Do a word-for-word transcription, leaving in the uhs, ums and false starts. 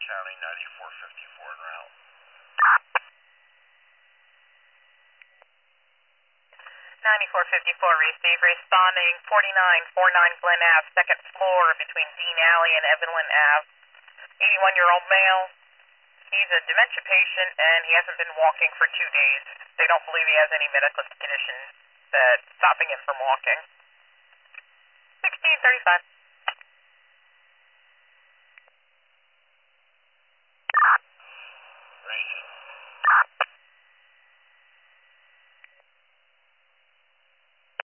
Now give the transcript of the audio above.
County, ninety-four fifty-four en route. ninety-four fifty-four, receive, responding forty-nine forty-nine Glen Ave, second floor between Dean Alley and Evelyn Ave. eighty-one-year-old male. He's a dementia patient and he hasn't been walking for two days. They don't believe he has any medical condition that's stopping him from walking. sixteen thirty-five.